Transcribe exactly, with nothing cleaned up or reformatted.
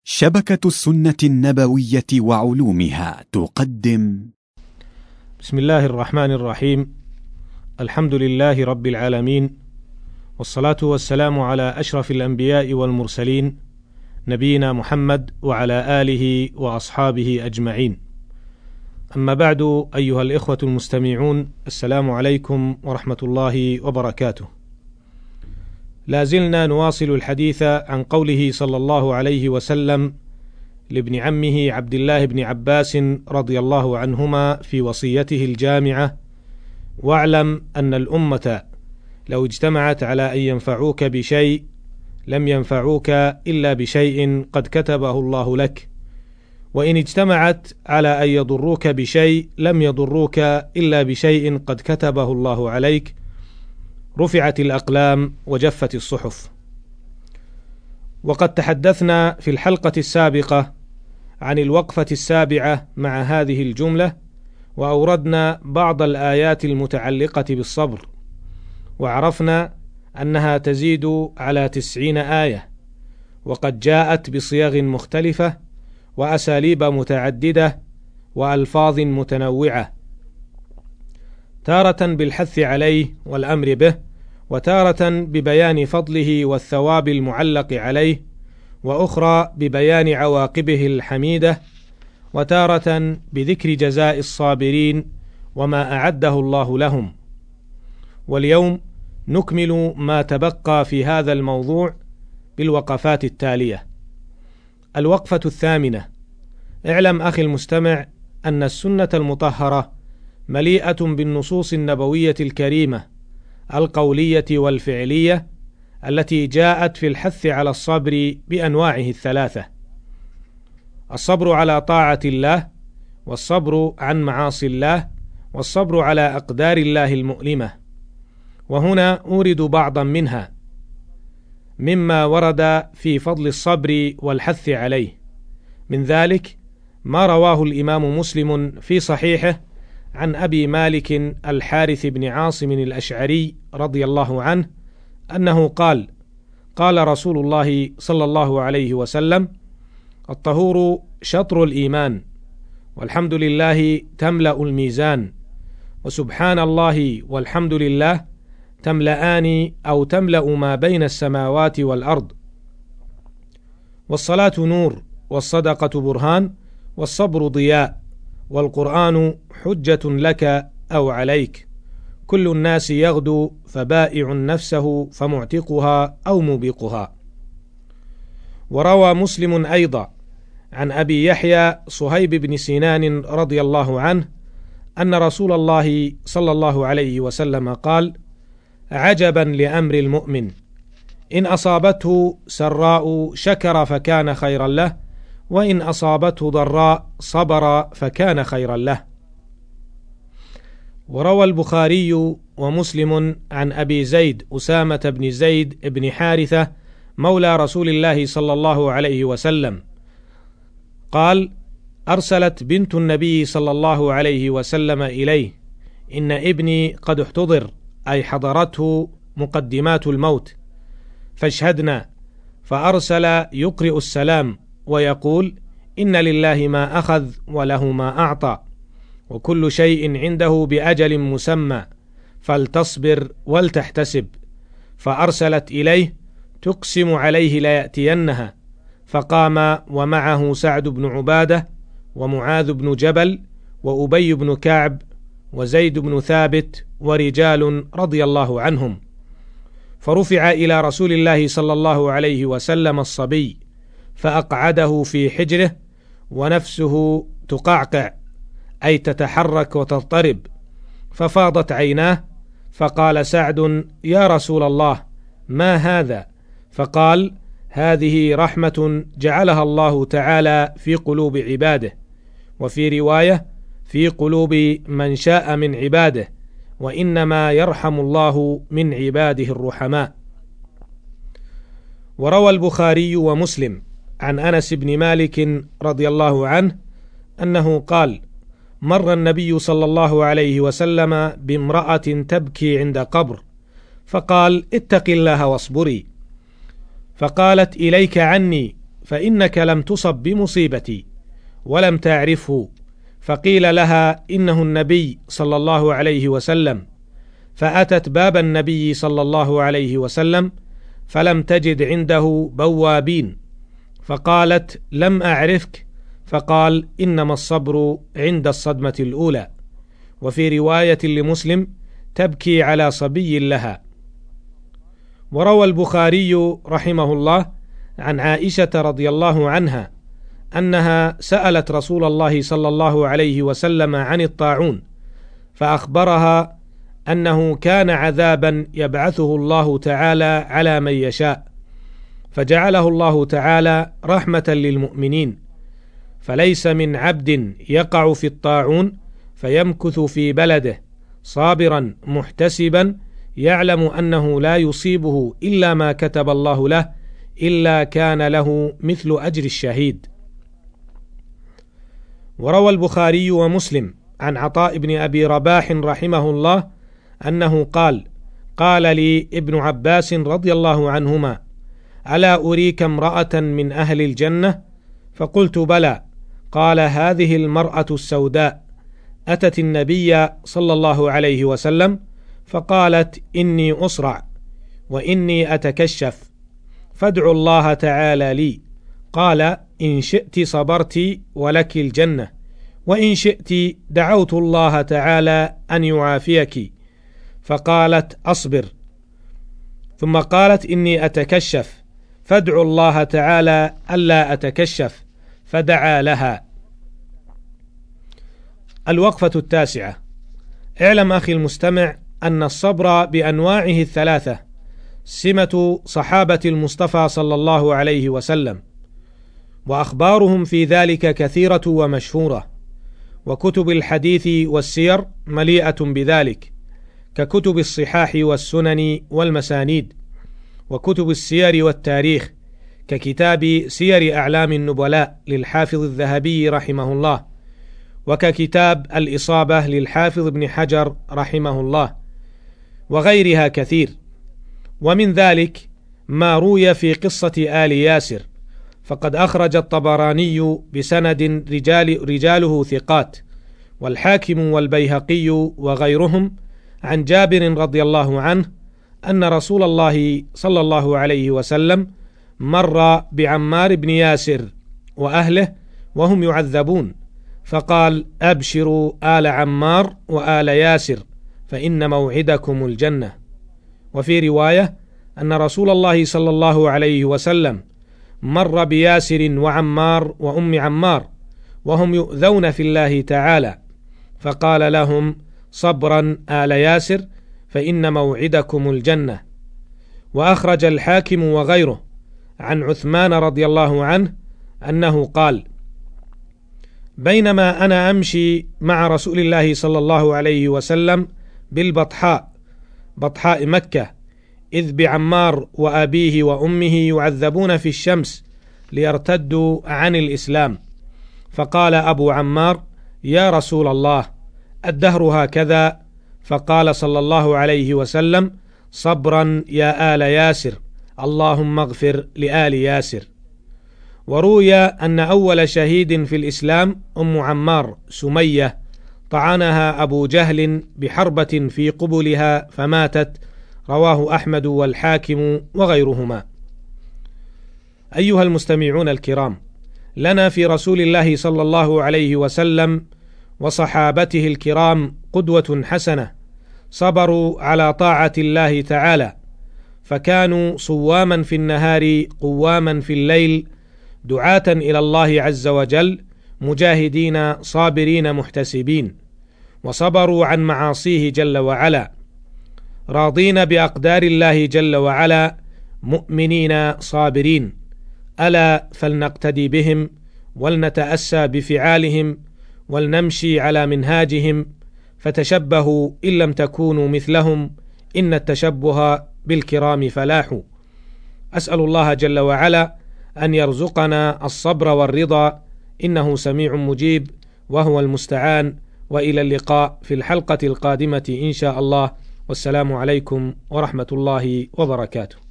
شبكة السنة النبوية وعلومها تقدم. بسم الله الرحمن الرحيم. الحمد لله رب العالمين، والصلاة والسلام على أشرف الأنبياء والمرسلين، نبينا محمد وعلى آله وأصحابه أجمعين. أما بعد، أيها الإخوة المستمعون، السلام عليكم ورحمة الله وبركاته. لا زلنا نواصل الحديث عن قوله صلى الله عليه وسلم لابن عمه عبد الله بن عباس رضي الله عنهما في وصيته الجامعة: واعلم أن الأمة لو اجتمعت على أن ينفعوك بشيء لم ينفعوك إلا بشيء قد كتبه الله لك، وإن اجتمعت على أن يضروك بشيء لم يضروك إلا بشيء قد كتبه الله عليك، رفعت الأقلام وجفت الصحف. وقد تحدثنا في الحلقة السابقة عن الوقفة السابعة مع هذه الجملة، وأوردنا بعض الآيات المتعلقة بالصبر، وعرفنا أنها تزيد على تسعين آية، وقد جاءت بصيغ مختلفة وأساليب متعددة وألفاظ متنوعة، تارة بالحث عليه والأمر به، وتارة ببيان فضله والثواب المعلق عليه، وأخرى ببيان عواقبه الحميدة، وتارة بذكر جزاء الصابرين وما أعده الله لهم. واليوم نكمل ما تبقى في هذا الموضوع بالوقفات التالية. الوقفة الثامنة: اعلم أخي المستمع أن السنة المطهرة مليئة بالنصوص النبوية الكريمة القولية والفعلية التي جاءت في الحث على الصبر بأنواعه الثلاثة: الصبر على طاعة الله، والصبر عن معاصي الله، والصبر على أقدار الله المؤلمة. وهنا أورد بعضا منها مما ورد في فضل الصبر والحث عليه. من ذلك ما رواه الإمام مسلم في صحيحه عن أبي مالك الحارث بن عاصم الأشعري رضي الله عنه أنه قال: قال رسول الله صلى الله عليه وسلم: الطهور شطر الإيمان، والحمد لله تملأ الميزان، وسبحان الله والحمد لله تملأان أو تملأ ما بين السماوات والأرض، والصلاة نور، والصدقة برهان، والصبر ضياء، والقرآن حجة لك أو عليك، كل الناس يغدو فبائع نفسه فمعتقها أو موبقها. وروى مسلم أيضا عن أبي يحيى صهيب بن سنان رضي الله عنه أن رسول الله صلى الله عليه وسلم قال: عجبا لأمر المؤمن، إن أصابته سراء شكر فكان خيرا له، وإن أصابته ضراء صبر فكان خيرا له. وروى البخاري ومسلم عن أبي زيد أسامة بن زيد بن حارثة مولى رسول الله صلى الله عليه وسلم قال: أرسلت بنت النبي صلى الله عليه وسلم إليه: إن ابني قد احتضر، أي حضرته مقدمات الموت، فاشهدنا. فأرسل يقرئ السلام ويقول: إن لله ما أخذ وله ما أعطى، وكل شيء عنده بأجل مسمى، فلتصبر ولتحتسب. فأرسلت إليه تقسم عليه ليأتينها، فقام ومعه سعد بن عبادة، ومعاذ بن جبل، وأبي بن كعب، وزيد بن ثابت، ورجال رضي الله عنهم. فرفع إلى رسول الله صلى الله عليه وسلم الصبي، فأقعده في حجره، ونفسه تقعقع، أي تتحرك وتضطرب، ففاضت عيناه، فقال سعد: يا رسول الله، ما هذا؟ فقال: هذه رحمة جعلها الله تعالى في قلوب عباده، وفي رواية: في قلوب من شاء من عباده، وإنما يرحم الله من عباده الرحماء. وروى البخاري ومسلم عن أنس بن مالك رضي الله عنه أنه قال: مر النبي صلى الله عليه وسلم بامرأة تبكي عند قبر، فقال: اتق الله واصبري. فقالت: إليك عني، فإنك لم تصب بمصيبتي ولم تعرفه. فقيل لها إنه النبي صلى الله عليه وسلم، فأتت باب النبي صلى الله عليه وسلم فلم تجد عنده بوابين، فقالت لم أعرفك، فقال إنما الصبر عند الصدمة الأولى. وفي رواية لمسلم تبكي على صبي لها. وروى البخاري رحمه الله عن عائشة رضي الله عنها أنها سألت رسول الله صلى الله عليه وسلم عن الطاعون، فأخبرها أنه كان عذابا يبعثه الله تعالى على من يشاء، فجعله الله تعالى رحمة للمؤمنين، فليس من عبد يقع في الطاعون فيمكث في بلده صابرا محتسبا يعلم أنه لا يصيبه إلا ما كتب الله له إلا كان له مثل أجر الشهيد. وروى البخاري ومسلم عن عطاء بن أبي رباح رحمه الله أنه قال: قال لي ابن عباس رضي الله عنهما: ألا أريك امرأة من أهل الجنة؟ فقلت: بلى. قال: هذه المرأة السوداء أتت النبي صلى الله عليه وسلم فقالت: إني أصرع وإني أتكشف، فادعوا الله تعالى لي. قال: إن شئت صبرت ولك الجنة، وإن شئت دعوت الله تعالى أن يعافيك. فقالت: أصبر. ثم قالت: إني أتكشف، فادعوا الله تعالى ألا أتكشف، فدعا لها. الوقفة التاسعة. اعلم أخي المستمع أن الصبر بأنواعه الثلاثة سمة صحابة المصطفى صلى الله عليه وسلم، وأخبارهم في ذلك كثيرة ومشهورة، وكتب الحديث والسير مليئة بذلك، ككتب الصحاح والسنن والمسانيد، وكتب السير والتاريخ ككتاب سير أعلام النبلاء للحافظ الذهبي رحمه الله، وككتاب الإصابة للحافظ ابن حجر رحمه الله، وغيرها كثير. ومن ذلك ما روي في قصة آل ياسر، فقد أخرج الطبراني بسند رجال رجاله ثقات، والحاكم والبيهقي وغيرهم عن جابر رضي الله عنه أن رسول الله صلى الله عليه وسلم مر بعمار بن ياسر وأهله وهم يعذبون، فقال: أبشروا آل عمار وآل ياسر فإن موعدكم الجنة. وفي رواية أن رسول الله صلى الله عليه وسلم مر بياسر وعمار وأم عمار وهم يؤذون في الله تعالى، فقال لهم: صبرا آل ياسر فإن موعدكم الجنة. وأخرج الحاكم وغيره عن عثمان رضي الله عنه أنه قال: بينما أنا أمشي مع رسول الله صلى الله عليه وسلم بالبطحاء بطحاء مكة، إذ بعمار وأبيه وأمه يعذبون في الشمس ليرتدوا عن الإسلام، فقال أبو عمار: يا رسول الله، الدهر هكذا؟ فقال صلى الله عليه وسلم: صبرا يا آل ياسر، اللهم اغفر لآل ياسر. وروي أن أول شهيد في الإسلام أم عمار سمية طعنها أبو جهل بحربة في قبلها فماتت، رواه أحمد والحاكم وغيرهما. أيها المستمعون الكرام، لنا في رسول الله صلى الله عليه وسلم وصحابته الكرام قدوة حسنة، صبروا على طاعة الله تعالى، فكانوا صواما في النهار قواما في الليل، دعاة إلى الله عز وجل، مجاهدين صابرين محتسبين، وصبروا عن معاصيه جل وعلا، راضين بأقدار الله جل وعلا، مؤمنين صابرين. ألا فلنقتدي بهم ولنتأسى بفعالهم ولنمشي على منهاجهم، فتشبهوا إن لم تكونوا مثلهم، إن التشبه بالكرام فلاح. أسأل الله جل وعلا أن يرزقنا الصبر والرضا، إنه سميع مجيب وهو المستعان. وإلى اللقاء في الحلقة القادمة إن شاء الله، والسلام عليكم ورحمة الله وبركاته.